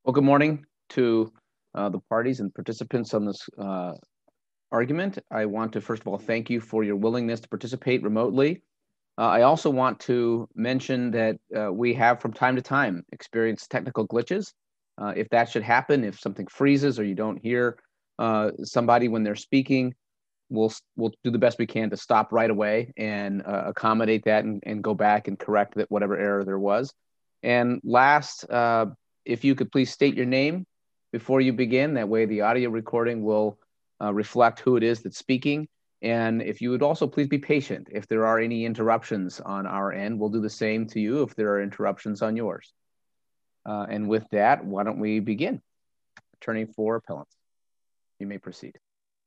Well, good morning to the parties and participants on this argument. I want to, first of all, thank you for your willingness to participate remotely. I also want to mention that we have from time to time experienced technical glitches. If that should happen, if something freezes or you don't hear somebody when they're speaking, we'll do the best we can to stop right away and accommodate that and go back and correct that whatever error there was. And last, if you could please state your name before you begin. That way the audio recording will reflect who it is that's speaking. And if you would also please be patient. If there are any interruptions on our end, we'll do the same to you if there are interruptions on yours. And with that, why don't we begin? Attorney for appellants, you may proceed.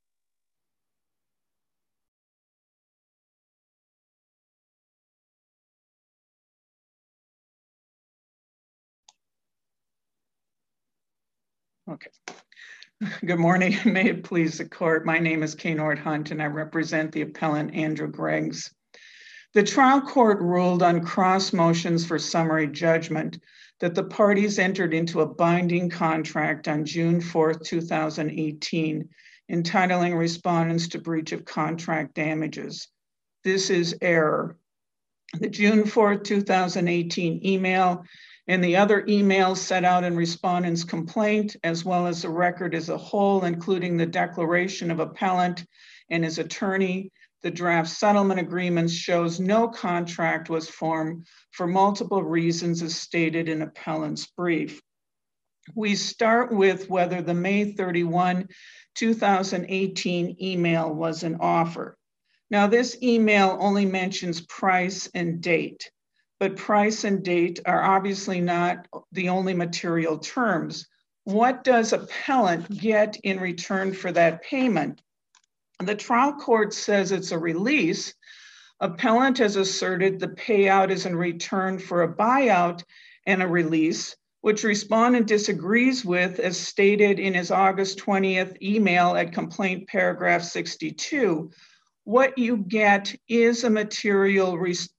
Okay. Good morning. May it please the court. My name is Kaynord Hunt and I represent the appellant Andrew Greggs. The trial court ruled on cross motions for summary judgment that the parties entered into a binding contract on June 4th, 2018, entitling respondents to breach of contract damages. This is error. The June 4th, 2018 email and the other emails set out in respondent's complaint, as well as the record as a whole, including the declaration of appellant and his attorney, the draft settlement agreements, shows no contract was formed for multiple reasons as stated in appellant's brief. We start with whether the May 31, 2018 email was an offer. Now, this email only mentions price and date, but price and date are obviously not the only material terms. What does appellant get in return for that payment? The trial court says it's a release. Appellant has asserted the payout is in return for a buyout and a release, which respondent disagrees with as stated in his August 20th email at complaint paragraph 62. What you get is a material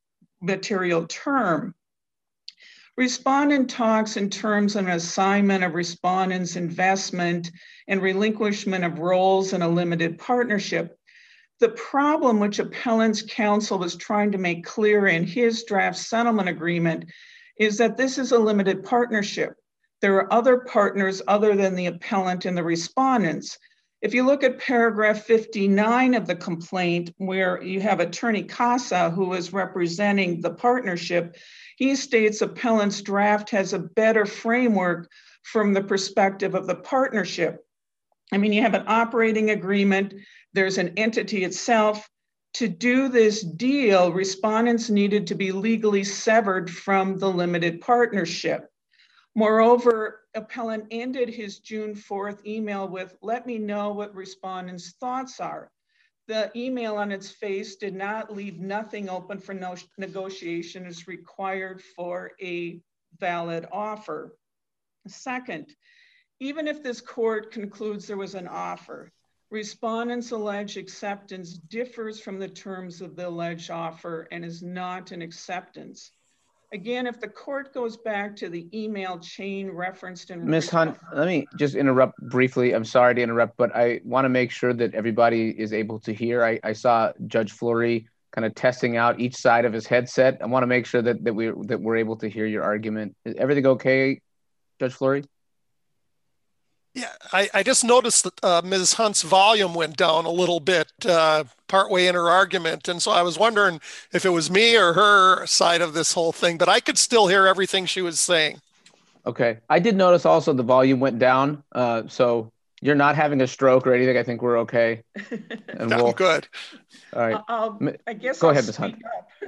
term. Respondent talks in terms of an assignment of respondent's investment and relinquishment of roles in a limited partnership. The problem which appellant's counsel was trying to make clear in his draft settlement agreement is that this is a limited partnership. There are other partners other than the appellant and the respondents. If you look at paragraph 59 of the complaint, where you have attorney Casa, who is representing the partnership, he states appellant's draft has a better framework from the perspective of the partnership. I mean, you have an operating agreement, there's an entity itself. To do this deal, respondents needed to be legally severed from the limited partnership. Moreover, appellant ended his June 4th email with, let me know what respondents' thoughts are. The email on its face did not leave nothing open for negotiation as required for a valid offer. Second, even if this court concludes there was an offer, respondents' alleged acceptance differs from the terms of the alleged offer and is not an acceptance. Again, if the court goes back to the email chain referenced in— Ms. Hunt, let me just interrupt briefly. I'm sorry to interrupt, but I want to make sure that everybody is able to hear. I saw Judge Fleury kind of testing out each side of his headset. I want to make sure that we're able to hear your argument. Is everything okay, Judge Fleury? Yeah, I just noticed that Ms. Hunt's volume went down a little bit partway in her argument. And so I was wondering if it was me or her side of this whole thing, but I could still hear everything she was saying. Okay. I did notice also the volume went down. So you're not having a stroke or anything. I think we're okay. And I'm good. All right. I guess go I'll ahead, Ms. Hunt.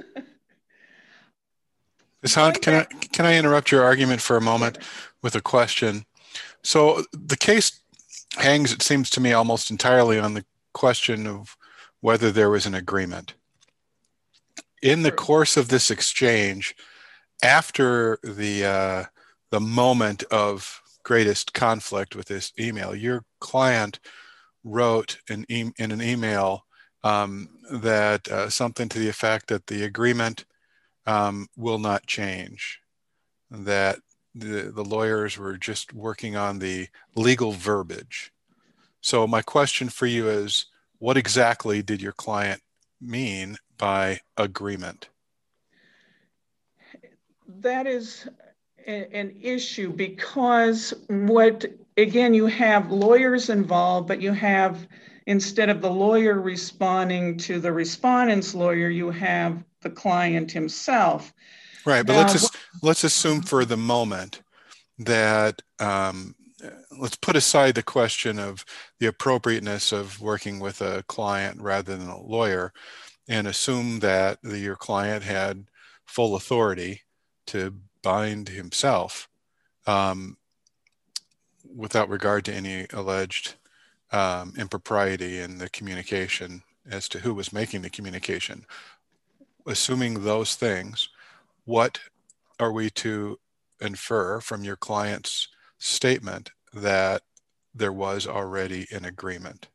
Ms. Hunt, can I interrupt your argument for a moment with a question? So the case hangs, it seems to me, almost entirely on the question of whether there was an agreement. In the course of this exchange, after the moment of greatest conflict with this email, your client wrote in an email that something to the effect that the agreement will not change, that the lawyers were just working on the legal verbiage. So my question for you is, what exactly did your client mean by agreement? That is an issue because again, you have lawyers involved, but you have, instead of the lawyer responding to the respondent's lawyer, you have the client himself. Right, but Now, let's assume for the moment that let's put aside the question of the appropriateness of working with a client rather than a lawyer, and assume that your client had full authority to bind himself without regard to any alleged impropriety in the communication as to who was making the communication. Assuming those things, what are we to infer from your client's statement that there was already an agreement?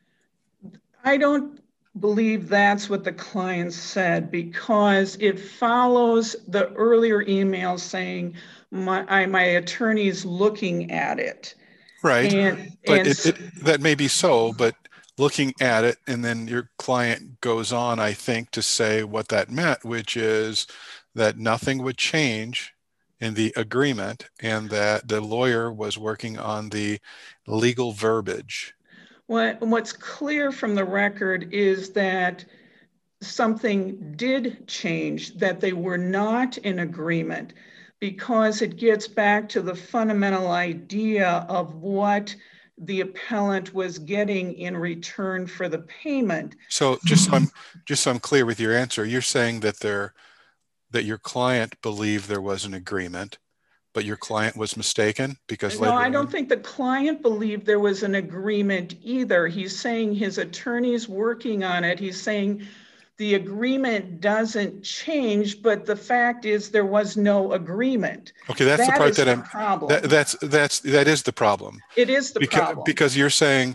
I don't believe that's what the client said, because it follows the earlier email saying my attorney's looking at it. Right, but And that may be so, but looking at it, and then your client goes on, I think, to say what that meant, which is that nothing would change in the agreement and that the lawyer was working on the legal verbiage. what's clear from the record is that something did change, that they were not in agreement, because it gets back to the fundamental idea of what the appellant was getting in return for the payment. So just so I'm clear with your answer, you're saying that that your client believed there was an agreement, but your client was mistaken because No, I don't think the client believed there was an agreement either. He's saying his attorney's working on it. He's saying the agreement doesn't change, but the fact is there was no agreement. Okay, that's the part that I'm. Problem. That is the problem. It is the problem because you're saying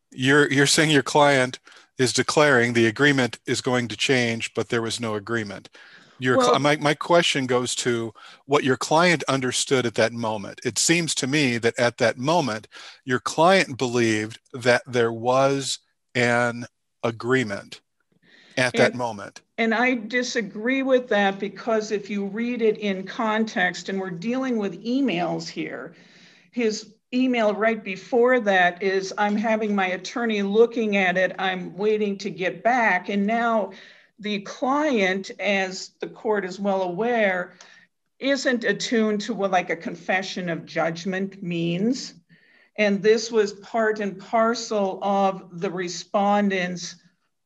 your client is declaring the agreement is going to change, but there was no agreement. My question goes to what your client understood at that moment. It seems to me that at that moment, your client believed that there was an agreement at that moment. And I disagree with that, because if you read it in context, and we're dealing with emails here, his email right before that is, I'm having my attorney looking at it, I'm waiting to get back. And now the client, as the court is well aware, isn't attuned to what like a confession of judgment means. And this was part and parcel of the respondent's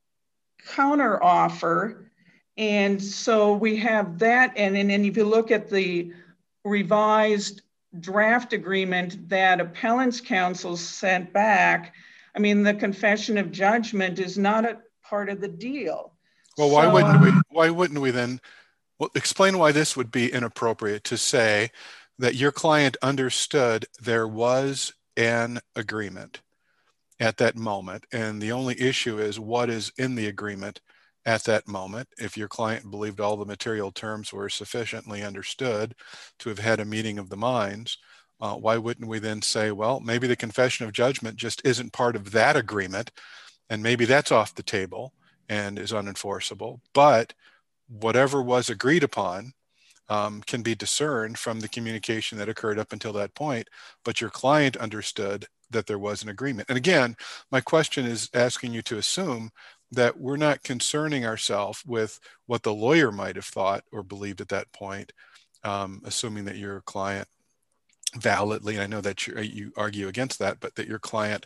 counter offer. And so we have that. And then if you look at the revised draft agreement that appellant's counsel sent back, I mean, the confession of judgment is not a part of the deal. Well, why wouldn't we then? Well, explain why this would be inappropriate to say that your client understood there was an agreement at that moment. And the only issue is what is in the agreement at that moment. If your client believed all the material terms were sufficiently understood to have had a meeting of the minds, why wouldn't we then say, well, maybe the confession of judgment just isn't part of that agreement, and maybe that's off the table and is unenforceable, but whatever was agreed upon can be discerned from the communication that occurred up until that point, but your client understood that there was an agreement. And again, my question is asking you to assume that we're not concerning ourselves with what the lawyer might have thought or believed at that point, assuming that your client validly, and I know that you argue against that, but that your client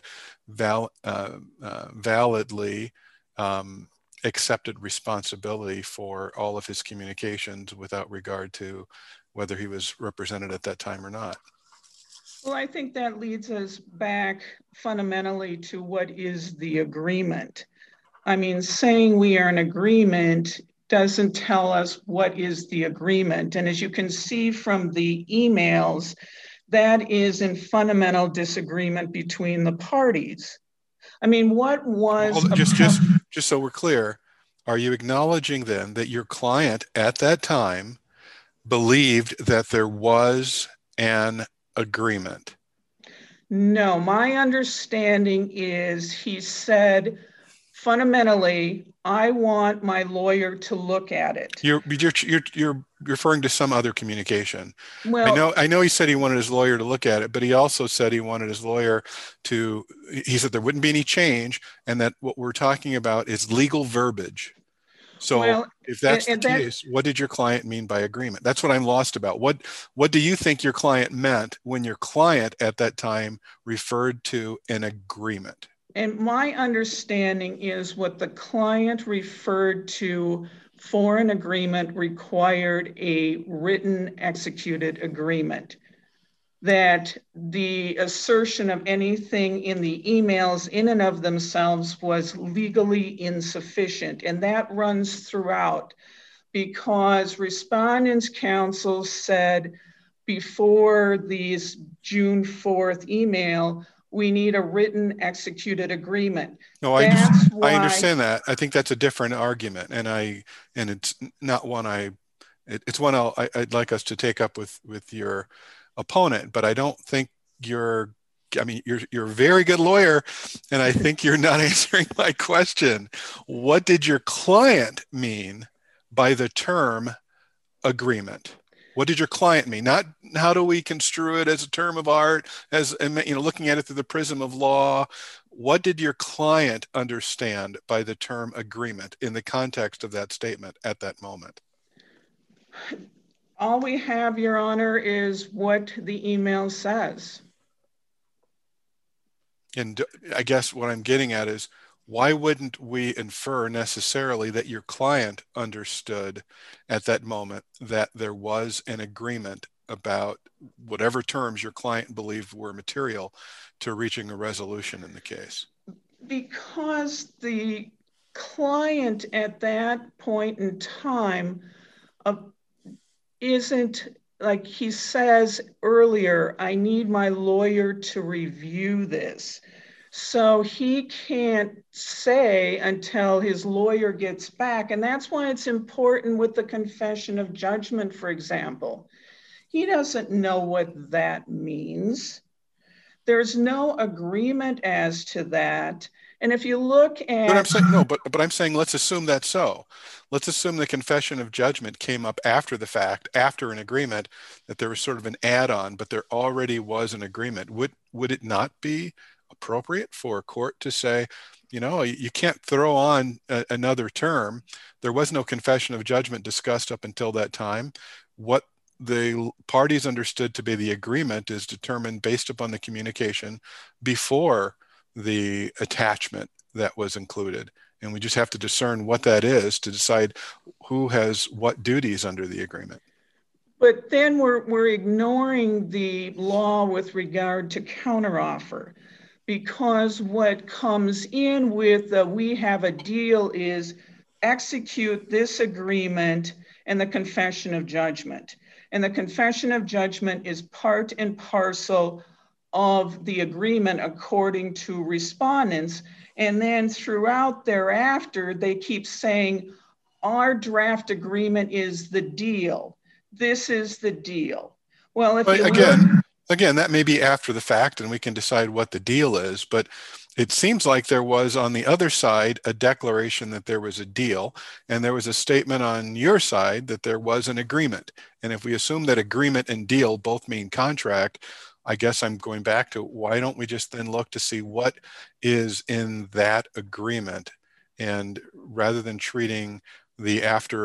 validly accepted responsibility for all of his communications without regard to whether he was represented at that time or not. Well, I think that leads us back fundamentally to what is the agreement. I mean, saying we are in agreement doesn't tell us what is the agreement. And as you can see from the emails, that is in fundamental disagreement between the parties. I mean, what was... Well, just so we're clear, are you acknowledging then that your client at that time believed that there was an agreement? No, my understanding is he said, fundamentally, I want my lawyer to look at it. You're referring to some other communication. Well, I know he said he wanted his lawyer to look at it, but he also said he wanted his lawyer to, he said there wouldn't be any change and that what we're talking about is legal verbiage. So well, if that's the and that, case, what did your client mean by agreement? That's what I'm lost about. What do you think your client meant when your client at that time referred to an agreement? and my understanding is what the client referred to for an agreement required a written executed agreement. That the assertion of anything in the emails in and of themselves was legally insufficient. And that runs throughout because respondents' counsel said before these June 4th email, we need a written executed agreement. No, I understand that. I think that's a different argument, and it's not one it's one I'd like us to take up with your opponent. But I don't think you're a very good lawyer, and I think you're not answering my question. What did your client mean by the term agreement? What did your client mean? Not how do we construe it as a term of art, as looking at it through the prism of law. What did your client understand by the term agreement in the context of that statement at that moment? All we have, Your Honor, is what the email says. And I guess what I'm getting at is, why wouldn't we infer necessarily that your client understood at that moment that there was an agreement about whatever terms your client believed were material to reaching a resolution in the case? Because the client at that point in time isn't, like he says earlier, I need my lawyer to review this. So he can't say until his lawyer gets back. And that's why it's important with the confession of judgment, for example. He doesn't know what that means. There's no agreement as to that. And if you look at— But I'm saying, no, but I'm saying, let's assume that's so. Let's assume the confession of judgment came up after the fact, after an agreement, that there was sort of an add-on, but there already was an agreement. Would it not be appropriate for a court to say, you can't throw on another term? There was no confession of judgment discussed up until that time. What the parties understood to be the agreement is determined based upon the communication before the attachment that was included. And we just have to discern what that is to decide who has what duties under the agreement. But then we're ignoring the law with regard to counteroffer, because what comes in with we have a deal is execute this agreement and the confession of judgment. And the confession of judgment is part and parcel of the agreement according to respondents. And then throughout thereafter, they keep saying, our draft agreement is the deal. This is the deal. Well, if you again, that may be after the fact and we can decide what the deal is, but it seems like there was on the other side a declaration that there was a deal, and there was a statement on your side that there was an agreement. And if we assume that agreement and deal both mean contract, I guess I'm going back to, why don't we just then look to see what is in that agreement, and rather than treating the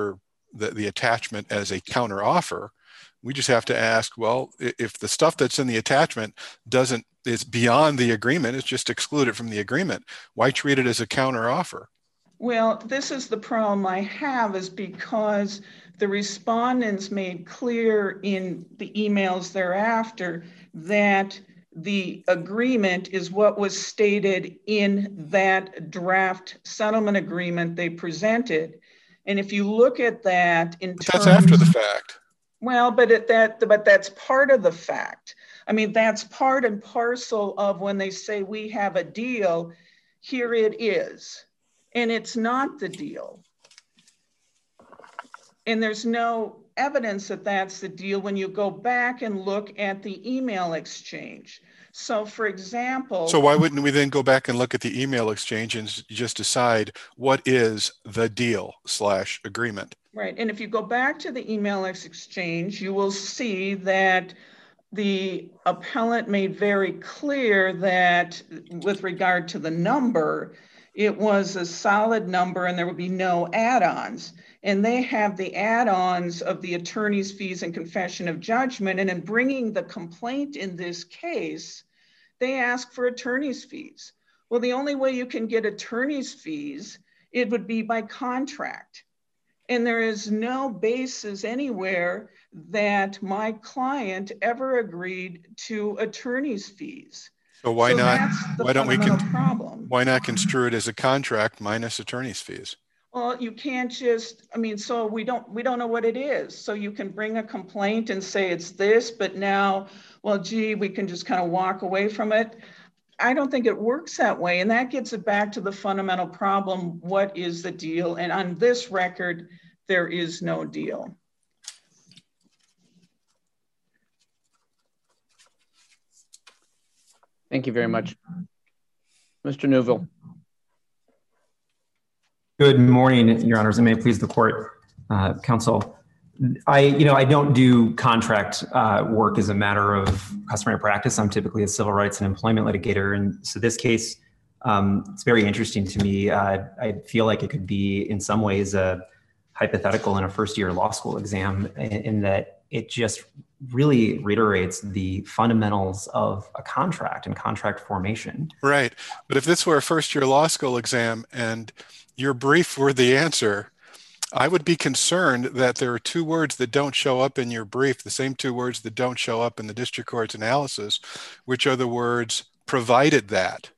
attachment as a counter offer, we just have to ask, well, if the stuff that's in the attachment is beyond the agreement, it's just excluded from the agreement, why treat it as a counter offer? Well, this is the problem I have, is because the respondents made clear in the emails thereafter that the agreement is what was stated in that draft settlement agreement they presented. And if you look at that in terms— That's after the fact. Well, but that's part of the fact. I mean, that's part and parcel of when they say we have a deal, here it is. And it's not the deal. And there's no evidence that that's the deal when you go back and look at the email exchange. So for example— So why wouldn't we then go back and look at the email exchange and just decide what is the deal / agreement? Right, and if you go back to the email exchange, you will see that the appellant made very clear that with regard to the number, it was a solid number and there would be no add-ons. And they have the add-ons of the attorney's fees and confession of judgment. And in bringing the complaint in this case, they ask for attorney's fees. Well, the only way you can get attorney's fees, it would be by contract. And there is no basis anywhere that my client ever agreed to attorney's fees. So why not? That's the Why don't we problem. Why not construe it as a contract minus attorney's fees? Well, you can't just, I mean, so we don't know what it is. So you can bring a complaint and say it's this, but now, well, gee, we can just kind of walk away from it. I don't think it works that way. And that gets it back to the fundamental problem. What is the deal? And on this record, there is no deal. Thank you very much. Mr. Newville. Good morning, Your Honors, and may it please the court, counsel. I don't do contract work as a matter of customary practice. I'm typically a civil rights and employment litigator, and so this case, it's very interesting to me. I feel like it could be, in some ways, a hypothetical in a first-year law school exam, in that it just really reiterates the fundamentals of a contract and contract formation. Right, but if this were a first-year law school exam and your brief were the answer, I would be concerned that there are two words that don't show up in your brief, the same two words that don't show up in the district court's analysis, which are the words "provided that."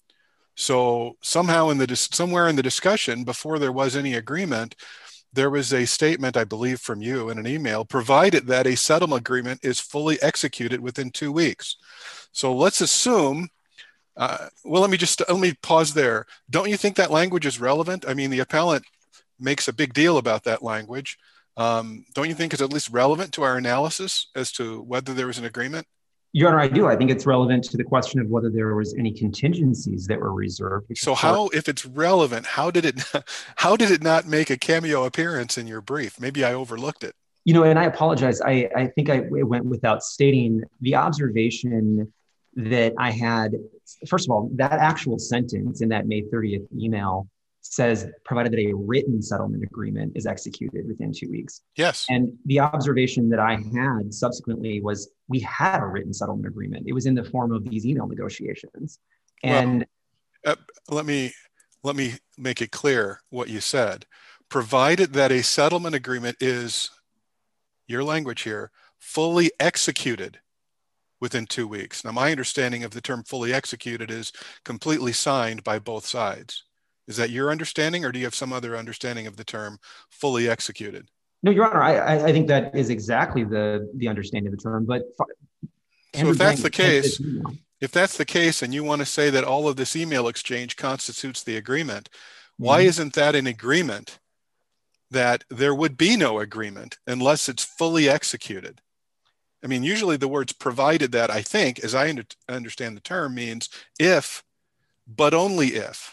So somehow somewhere in the discussion, before there was any agreement, there was a statement, I believe from you in an email, provided that a settlement agreement is fully executed within 2 weeks. So let's assume, well, let me pause there. Don't you think that language is relevant? I mean, the appellant makes a big deal about that language. Don't you think it's at least relevant to our analysis as to whether there was an agreement? Your Honor, I do. I think it's relevant to the question of whether there was any contingencies that were reserved. So how, if it's relevant, how did it not make a cameo appearance in your brief? Maybe I overlooked it. And I apologize. I think I went without stating the observation that I had. First of all, that actual sentence in that May 30th email says, provided that a written settlement agreement is executed within 2 weeks. Yes. And the observation that I had subsequently was we had a written settlement agreement. It was in the form of these email negotiations. And let me make it clear what you said. Provided that a settlement agreement is, your language here, fully executed within 2 weeks. Now, my understanding of the term fully executed is completely signed by both sides. Is that your understanding, or do you have some other understanding of the term fully executed? No, Your Honor, I think that is exactly the understanding of the term. But so if that's the case, and you want to say that all of this email exchange constitutes the agreement, why isn't that an agreement that there would be no agreement unless it's fully executed? I mean, usually the words "provided that," I think, as I understand the term, means if, but only if.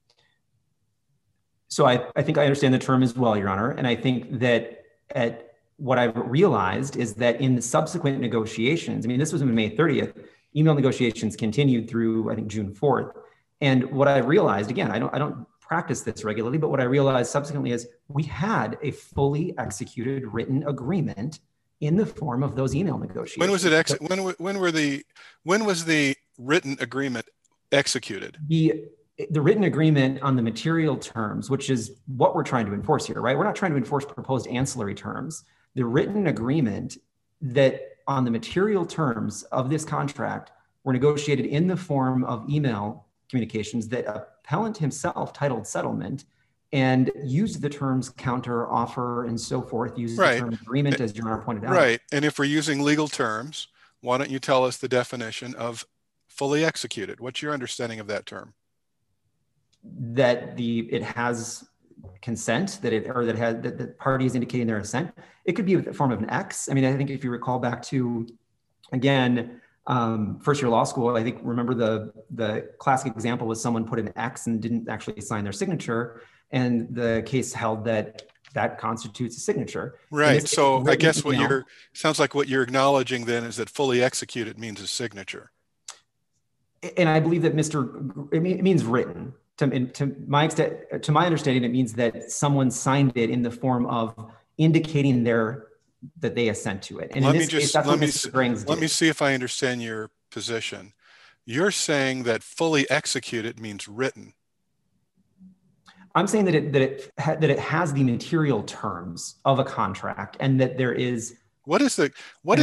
So I think I understand the term as well, Your Honor. And I think that what I've realized is that in the subsequent negotiations, I mean, this was on May 30th, email negotiations continued through, I think, June 4th. And what I realized, again, I don't practice this regularly, but what I realized subsequently is we had a fully executed written agreement in the form of those email negotiations. When was it when was the written agreement executed? The written agreement on the material terms, which is what we're trying to enforce here, right? We're not trying to enforce proposed ancillary terms. The written agreement that on the material terms of this contract were negotiated in the form of email communications that appellant himself titled settlement and used the terms counter, offer, and so forth, uses the term agreement, as Your Honor pointed out. Right, and if we're using legal terms, why don't you tell us the definition of fully executed? What's your understanding of that term? That it has consent that the party is indicating their assent. It could be in the form of an X. I mean, I think if you recall back to, again, first year law school, I think, remember the classic example was someone put an X and didn't actually sign their signature. And the case held that constitutes a signature. Right. So I guess sounds like what you're acknowledging then is that fully executed means a signature. And I believe that it means written. To my understanding, it means that someone signed it in the form of indicating that they assent to it. And let me see if I understand your position. You're saying that fully executed means written. I'm saying that it has the material terms of a contract, and that there is. What is the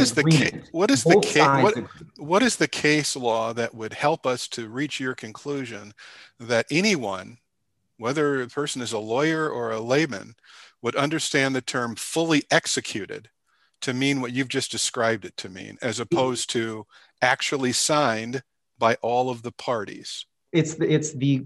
case law that would help us to reach your conclusion that anyone, whether a person is a lawyer or a layman, would understand the term fully executed to mean what you've just described it to mean, as opposed to actually signed by all of the parties? It's the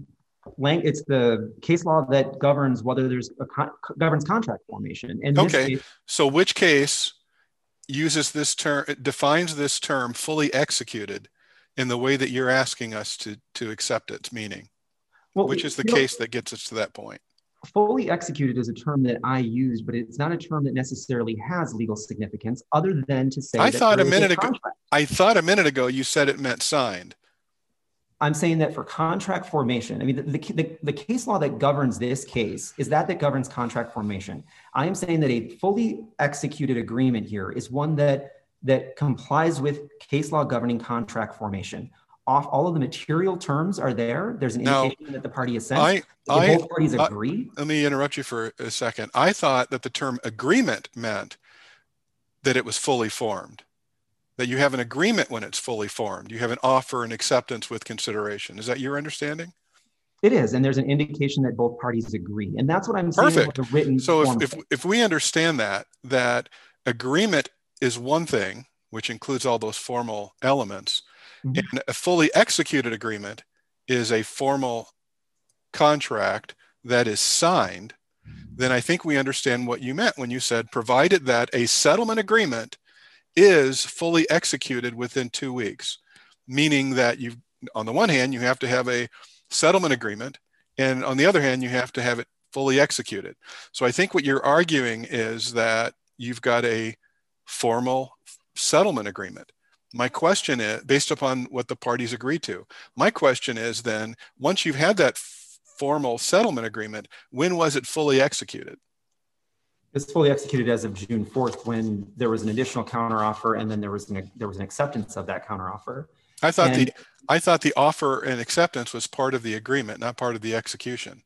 case law that governs whether there's governs contract formation. And okay, so which case uses this term, defines this term fully executed in the way that you're asking us to accept its meaning? Well, which is the case that gets us to that point? Fully executed is a term that I use, but it's not a term that necessarily has legal significance, other than to say I thought a minute ago you said it meant signed. I'm saying that for contract formation, I mean, the case law that governs this case is that governs contract formation. I am saying that a fully executed agreement here is one that complies with case law governing contract formation. All of the material terms are there. There's an indication that the party assents. Both parties agree. Let me interrupt you for a second. I thought that the term agreement meant that it was fully formed. That you have an agreement when it's fully formed. You have an offer and acceptance with consideration. Is that your understanding? It is, and there's an indication that both parties agree, and that's what I'm saying. Perfect. With the written form. If we understand that agreement is one thing, which includes all those formal elements, mm-hmm. and a fully executed agreement is a formal contract that is signed, then I think we understand what you meant when you said, provided that a settlement agreement is fully executed within 2 weeks, meaning that on the one hand, you have to have a settlement agreement, and on the other hand, you have to have it fully executed. So I think what you're arguing is that you've got a formal settlement agreement. My question is, based upon what the parties agreed to, my question is then, once you've had that formal settlement agreement, when was it fully executed? It's fully executed as of June 4th, when there was an additional counteroffer, and then there was an acceptance of that counteroffer. I thought the offer and acceptance was part of the agreement, not part of the execution.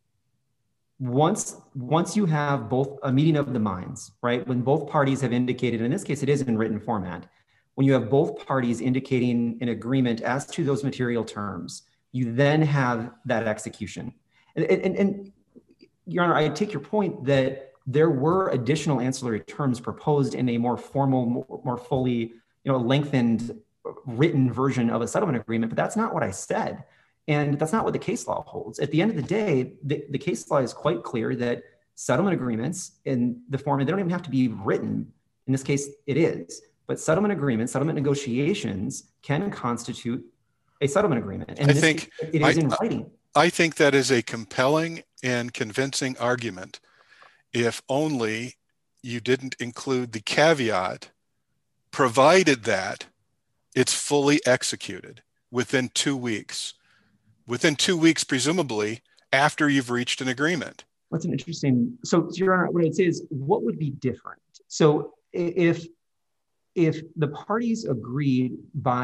Once you have both a meeting of the minds, right? When both parties have indicated, in this case, it is in written format. When you have both parties indicating an agreement as to those material terms, you then have that execution. And Your Honor, I take your point that there were additional ancillary terms proposed in a more formal, more fully, lengthened written version of a settlement agreement, but that's not what I said. And that's not what the case law holds. At the end of the day, the case law is quite clear that settlement agreements in the form, and they don't even have to be written. In this case, it is. But settlement agreements, settlement negotiations can constitute a settlement agreement. And it is in writing. I think that is a compelling and convincing argument, if only you didn't include the caveat, provided that it's fully executed within 2 weeks. Within 2 weeks, presumably, after you've reached an agreement. That's an interesting, so Your Honor, what I'd say is, what would be different? So if the parties agreed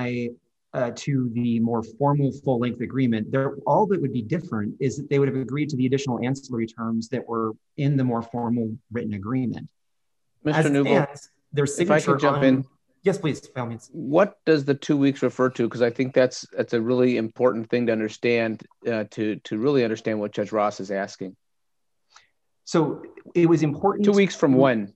to the more formal full-length agreement, all that would be different is that they would have agreed to the additional ancillary terms that were in the more formal written agreement. Mr. Newbold, if I could jump in. Yes, please, by all means. What does the 2 weeks refer to? Because I think that's a really important thing to understand, to really understand what Judge Ross is asking. So it was important. 2 weeks from when?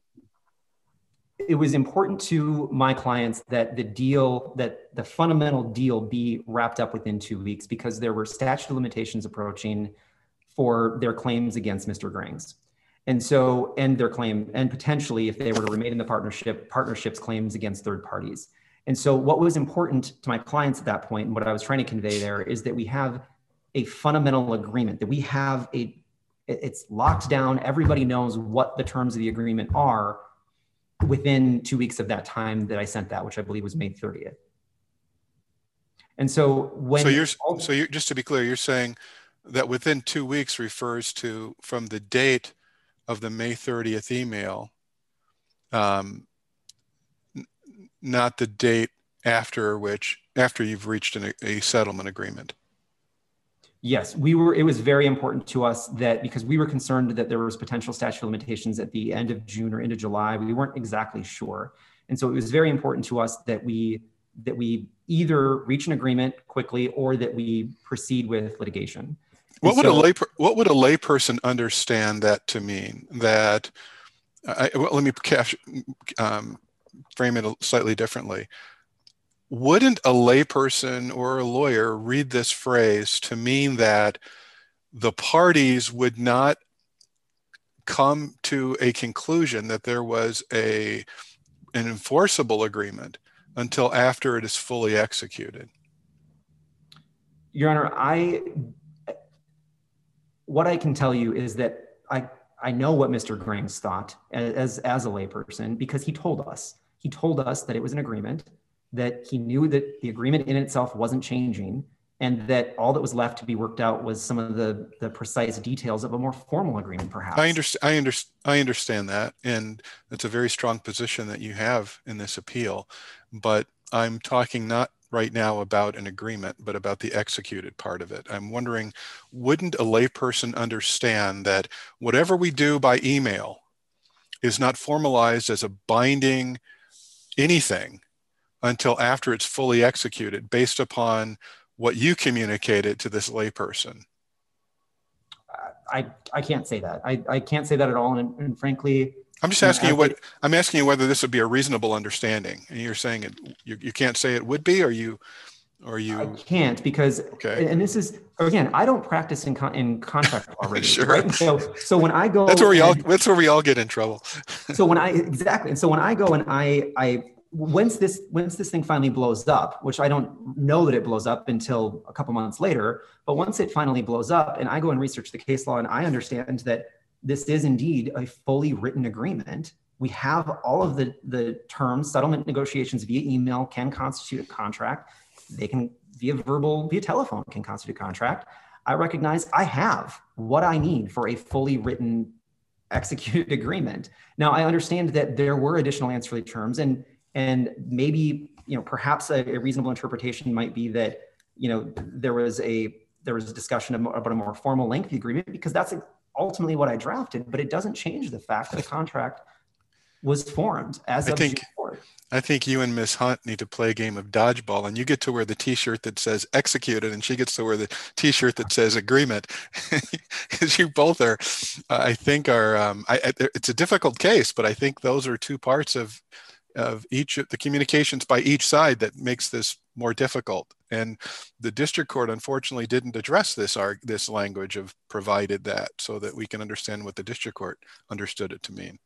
It was important to my clients that the fundamental deal be wrapped up within 2 weeks, because there were statute of limitations approaching, for their claims against Mr. Grangs. And so, and their claim, and potentially if they were to remain in the partnership's claims against third parties. And so what was important to my clients at that point, and what I was trying to convey there, is that we have a fundamental agreement, that we have it's locked down. Everybody knows what the terms of the agreement are within 2 weeks of that time that I sent that, which I believe was May 30th. And so when— So you're just to be clear, you're saying that within 2 weeks refers to from the date of the May 30th email, not the date after you've reached a settlement agreement. Yes, it was very important to us that, because we were concerned that there was potential statute of limitations at the end of June or into July. We weren't exactly sure. And so it was very important to us that we either reach an agreement quickly or that we proceed with litigation. What would a layperson understand that to mean? That let me frame it slightly differently. Wouldn't a layperson or a lawyer read this phrase to mean that the parties would not come to a conclusion that there was an enforceable agreement until after it is fully executed? Your Honor, what I can tell you is that I know what Mr. Grangs thought as a layperson, because he told us. He told us that it was an agreement, that he knew that the agreement in itself wasn't changing, and that all that was left to be worked out was some of the precise details of a more formal agreement, perhaps. I understand that, and it's a very strong position that you have in this appeal, but I'm talking not right now about an agreement, but about the executed part of it. I'm wondering, wouldn't a layperson understand that whatever we do by email is not formalized as a binding anything until after it's fully executed, based upon what you communicated to this layperson? I can't say that. I can't say that at all. And frankly, I'm just asking you I'm asking you whether this would be a reasonable understanding. And you're saying you can't say it would be, or you? I can't, because, okay. And this is, again, I don't practice in contract law. Sure. Right? So when I go, that's where we all get in trouble. So when I go and once this thing finally blows up, which I don't know that it blows up until a couple months later, but once it finally blows up and I go and research the case law and I understand that this is indeed a fully written agreement, we have all of the terms. Settlement negotiations via email can constitute a contract. They can via telephone can constitute a contract. I recognize I have what I need for a fully written, executed agreement. Now, I understand that there were additional ancillary terms, and maybe, perhaps a reasonable interpretation might be that, there was a discussion about a more formal, lengthy agreement, because that's ultimately what I drafted, but it doesn't change the fact that the contract was formed as of June 4th. I think you and Ms. Hunt need to play a game of dodgeball, and you get to wear the T-shirt that says executed, and she gets to wear the T-shirt that says agreement. Because you both are, I think, it's a difficult case, but I think those are two parts of each of the communications by each side that makes this more difficult. And the district court, unfortunately, didn't address this language of provided that, so that we can understand what the district court understood it to mean.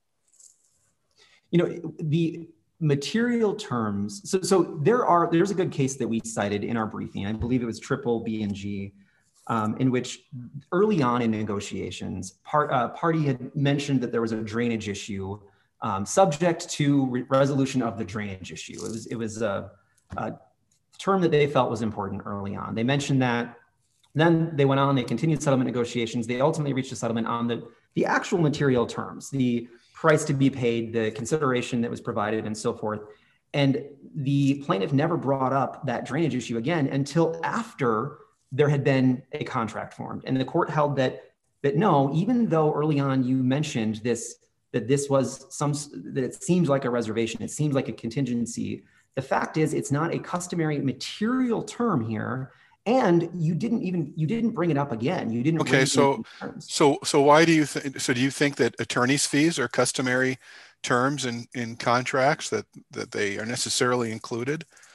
The material terms. So there's a good case that we cited in our briefing. I believe it was Triple B&G, in which early on in negotiations, party had mentioned that there was a drainage issue subject to resolution of the drainage issue. It was a term that they felt was important early on. They mentioned that. Then they went on, they continued settlement negotiations. They ultimately reached a settlement on the actual material terms, the price to be paid, the consideration that was provided, and so forth. And the plaintiff never brought up that drainage issue again until after there had been a contract formed. And the court held that no, even though early on you mentioned this, that it seems like a reservation, it seems like a contingency, the fact is it's not a customary material term here. And you didn't bring it up again. You didn't. Okay, so why do you think? So do you think that attorney's fees are customary terms in contracts, that they are necessarily included?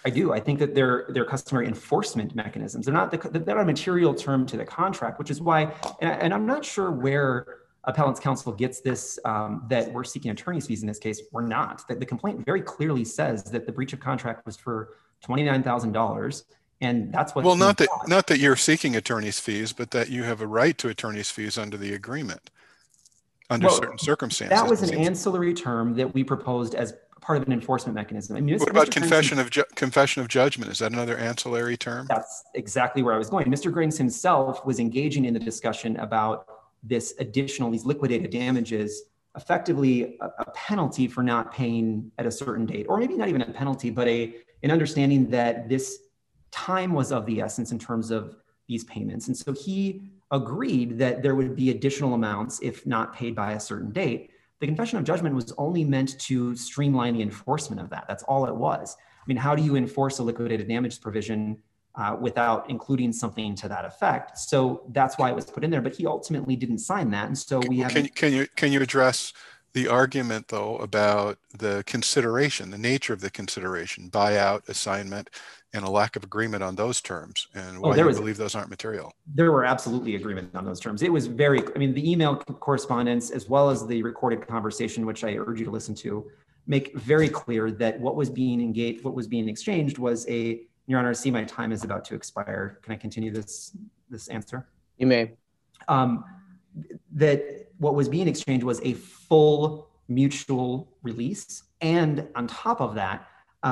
I do. I think that they're customary enforcement mechanisms. They're not a material term to the contract, which is why, and I'm not sure where appellant's counsel gets this, that we're seeking attorney's fees in this case. We're not. The complaint very clearly says that the breach of contract was for $29,000. And that's what. Well, not that you're seeking attorney's fees, but that you have a right to attorney's fees under the agreement, under certain circumstances. That was an ancillary term that we proposed as part of an enforcement mechanism. I mean, what about confession of judgment? Is that another ancillary term? That's exactly where I was going. Mr. Grings himself was engaging in the discussion about these liquidated damages, effectively a penalty for not paying at a certain date, or maybe not even a penalty, but an understanding that this time was of the essence in terms of these payments. And so he agreed that there would be additional amounts if not paid by a certain date. The confession of judgment was only meant to streamline the enforcement of that. That's all it was. I mean, how do you enforce a liquidated damages provision without including something to that effect? So that's why it was put in there, but he ultimately didn't sign that. And so we have. Can you address the argument though about the consideration, the nature of the consideration, buyout, assignment, and a lack of agreement on those terms, and why you believe those aren't material? There were absolutely agreement on those terms. It was the email correspondence as well as the recorded conversation, which I urge you to listen to, make very clear that what was being exchanged was Your Honor, I see my time is about to expire. Can I continue this answer? You may. That what was being exchanged was a full mutual release. And on top of that,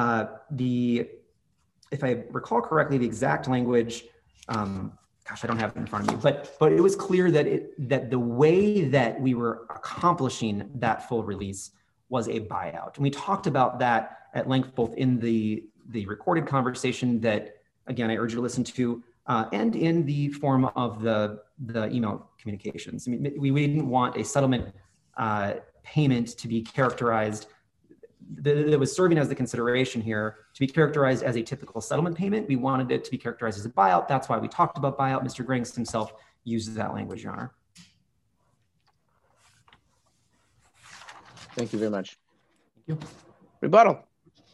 if I recall correctly, the exact language, gosh, I don't have it in front of me, but it was clear that the way that we were accomplishing that full release was a buyout. And we talked about that at length, both in the recorded conversation that, again, I urge you to listen to, and in the form of the email communications. I mean, we didn't want a settlement payment to be characterized, that was serving as the consideration here, to be characterized as a typical settlement payment. We wanted it to be characterized as a buyout. That's why we talked about buyout. Mr. Grings himself uses that language, Your Honor. Thank you very much. Thank you. Rebuttal.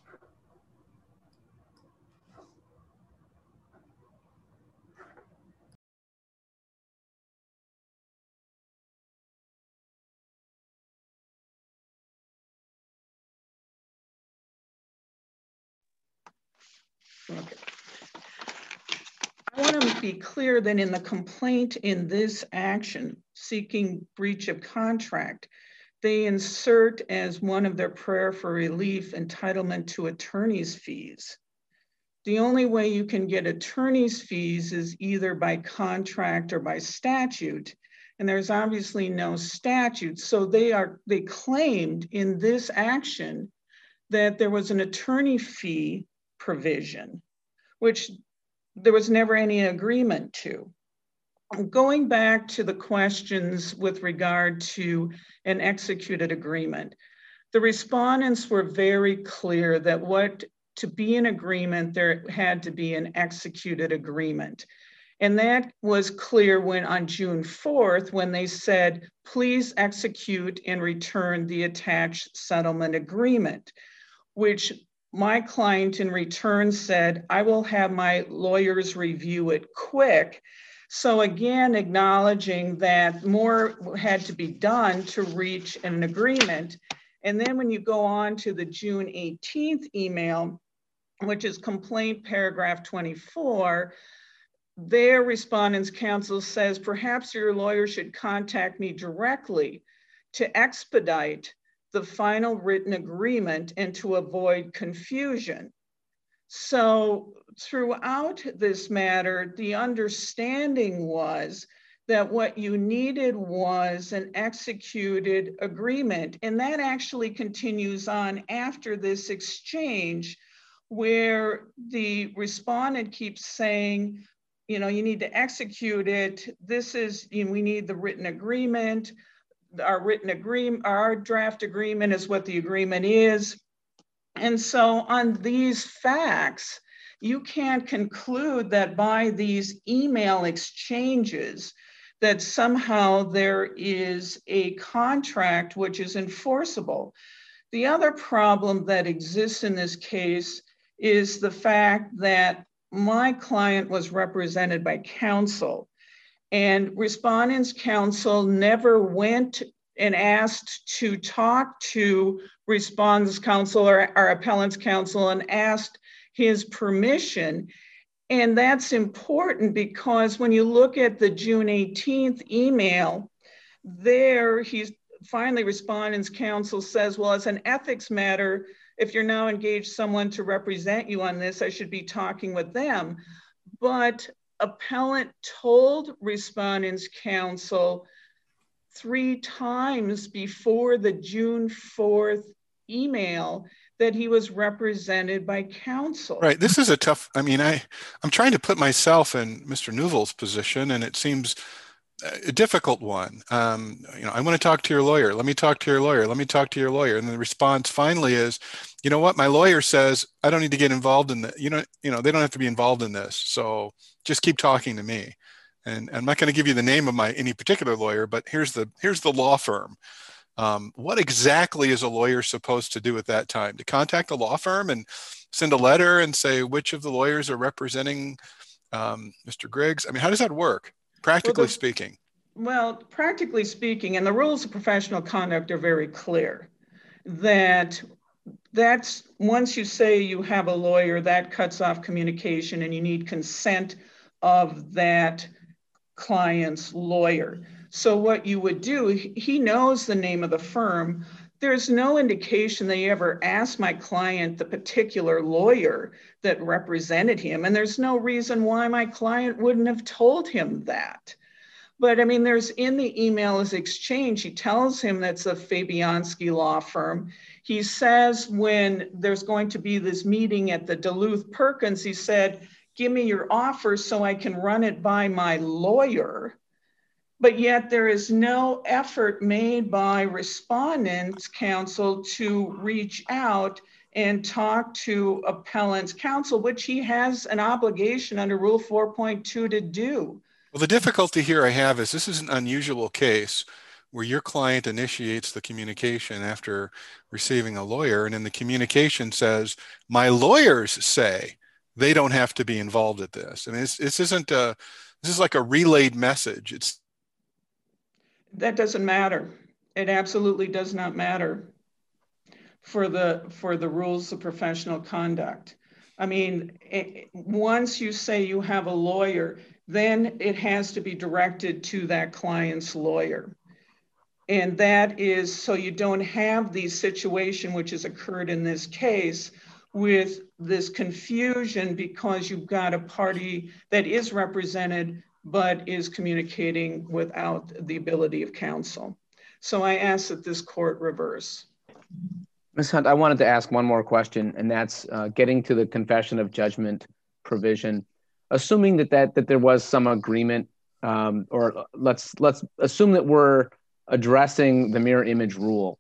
Okay. I want to be clear that in the complaint in this action, seeking breach of contract, they insert as one of their prayer for relief entitlement to attorney's fees. The only way you can get attorney's fees is either by contract or by statute, and there's obviously no statute. So they claimed in this action that there was an attorney fee provision, which there was never any agreement to. Going back to the questions with regard to an executed agreement, the respondents were very clear that to be an agreement, there had to be an executed agreement. And that was clear when on June 4th, when they said, please execute and return the attached settlement agreement, which my client in return said, I will have my lawyers review it quick. So again, acknowledging that more had to be done to reach an agreement. And then when you go on to the June 18th email, which is complaint paragraph 24, their respondents counsel says, perhaps your lawyer should contact me directly to expedite the final written agreement and to avoid confusion. So throughout this matter, the understanding was that what you needed was an executed agreement. And that actually continues on after this exchange, where the respondent keeps saying, you need to execute it. We need the written agreement. Our draft agreement is what the agreement is. And so on these facts, you can't conclude that by these email exchanges that somehow there is a contract which is enforceable. The other problem that exists in this case is the fact that my client was represented by counsel, and respondent's counsel never went and asked to talk to respondent's counsel or our appellant's counsel and asked his permission. And that's important because when you look at the June 18th email, there he's finally respondent's counsel says, well, as an ethics matter, if you're now engaged someone to represent you on this, I should be talking with them. But appellant told respondent's counsel 3 times before the June 4th email that he was represented by counsel. Right. This is a tough, I mean, I'm trying to put myself in Mr. Newville's position, and it seems a difficult one. You know, I want to talk to your lawyer. Let me talk to your lawyer. Let me talk to your lawyer. And the response finally is, you know what? My lawyer says I don't need to get involved in that. You know, they don't have to be involved in this. So just keep talking to me. And I'm not going to give you the name of any particular lawyer, but here's the law firm. What exactly is a lawyer supposed to do at that time? To contact the law firm and send a letter and say which of the lawyers are representing Mr. Griggs? I mean, how does that work, practically speaking? Well, practically speaking, and the rules of professional conduct are very clear, that's once you say you have a lawyer, that cuts off communication and you need consent of that client's lawyer. So what you would do, he knows the name of the firm. There's no indication that he ever asked my client the particular lawyer that represented him. And there's no reason why my client wouldn't have told him that. But I mean, there's in the email as exchange, he tells him that's a Fabianski law firm. He says when there's going to be this meeting at the Duluth Perkins, he said, give me your offer so I can run it by my lawyer. But yet there is no effort made by respondent's counsel to reach out and talk to appellant's counsel, which he has an obligation under Rule 4.2 to do. Well, the difficulty here I have is this is an unusual case where your client initiates the communication after receiving a lawyer, and then the communication says, my lawyers say they don't have to be involved at this. I mean, this is like a relayed message. That doesn't matter. It absolutely does not matter for the rules of professional conduct. I mean, once you say you have a lawyer, then it has to be directed to that client's lawyer. And that is so you don't have the situation which has occurred in this case with this confusion because you've got a party that is represented but is communicating without the ability of counsel. So I ask that this court reverse. Ms. Hunt, I wanted to ask one more question, and that's getting to the confession of judgment provision. Assuming that there was some agreement, or let's assume that we're addressing the mirror image rule.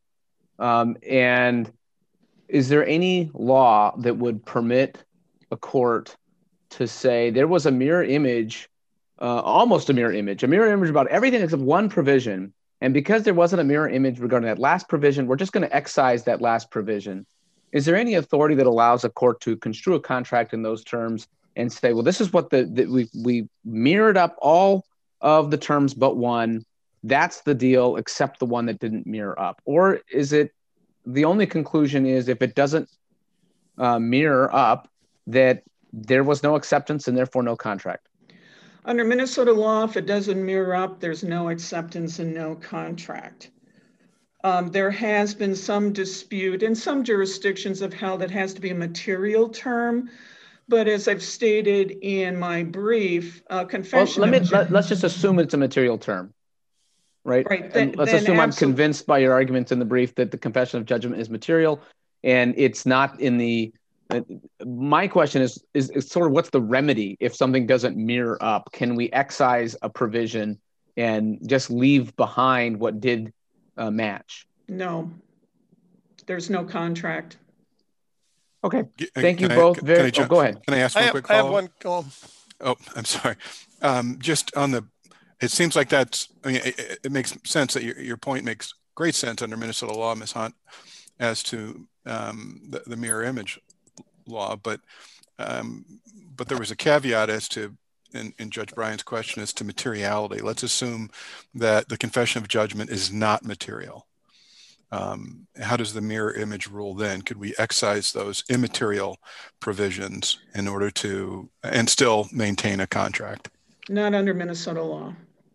And is there any law that would permit a court to say there was a mirror image, almost a mirror image about everything except one provision, and because there wasn't a mirror image regarding that last provision, we're just going to excise that last provision? Is there any authority that allows a court to construe a contract in those terms and say, well, this is what we mirrored up all of the terms but one, that's the deal except the one that didn't mirror up? Or is it the only conclusion is if it doesn't mirror up, that there was no acceptance and therefore no contract? Under Minnesota law, if it doesn't mirror up, there's no acceptance and no contract. There has been some dispute, and some jurisdictions have held it has to be a material term. But as I've stated in my brief, confession. Well, let's just assume it's a material term, right? Right. Let's assume I'm convinced by your arguments in the brief that the confession of judgment is material, and it's not in the. My question is sort of what's the remedy if something doesn't mirror up? Can we excise a provision and just leave behind what did match? No, there's no contract. Okay, thank you both. Go ahead. Can I ask one quick follow-up? I have one. Oh, I'm sorry. Just on it seems like it makes sense that your point makes great sense under Minnesota law, Ms. Hunt, as to the mirror image law, but there was a caveat as to, in Judge Bryan's question, as to materiality. Let's assume that the confession of judgment is not material. How does the mirror image rule then? Could we excise those immaterial provisions in order to, and still maintain a contract? Not under Minnesota law.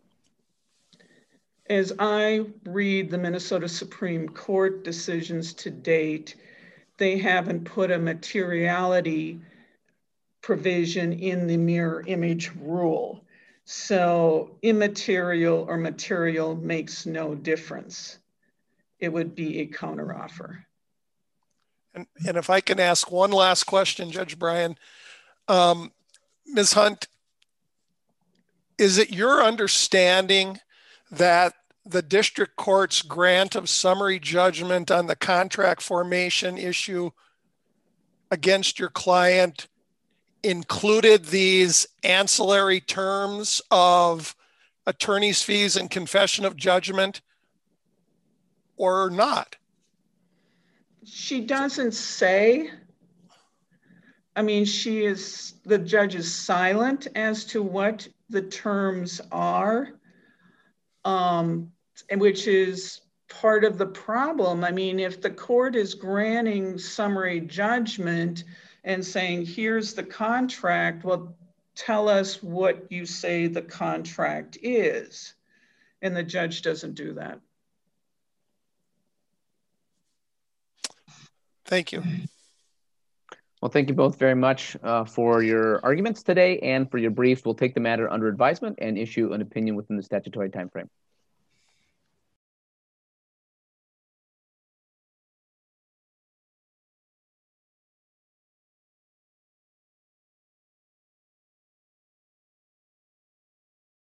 As I read the Minnesota Supreme Court decisions to date, they haven't put a materiality provision in the mirror image rule. So immaterial or material makes no difference. It would be a counteroffer. And if I can ask one last question, Judge Bryan, Ms. Hunt, is it your understanding that the district court's grant of summary judgment on the contract formation issue against your client included these ancillary terms of attorney's fees and confession of judgment, or not? She doesn't say. I mean, the judge is silent as to what the terms are, and which is part of the problem. I mean, if the court is granting summary judgment and saying, here's the contract, well, tell us what you say the contract is. And the judge doesn't do that. Thank you. Well, thank you both very much for your arguments today and for your briefs. We'll take the matter under advisement and issue an opinion within the statutory timeframe.